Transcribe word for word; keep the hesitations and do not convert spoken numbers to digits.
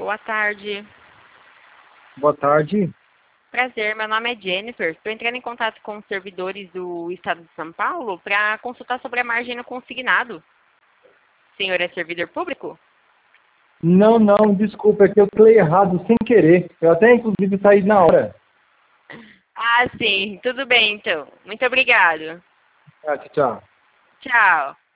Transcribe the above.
Boa tarde. Boa tarde. Prazer, meu nome é Jennifer. Estou entrando em contato com os servidores do Estado de São Paulo para consultar sobre a margem no consignado. O senhor é servidor público? Não, não, desculpa, é que eu falei errado sem querer. Eu até, inclusive, saí na hora. Ah, sim. Tudo bem, então. Muito obrigado. Ah, tchau. Tchau.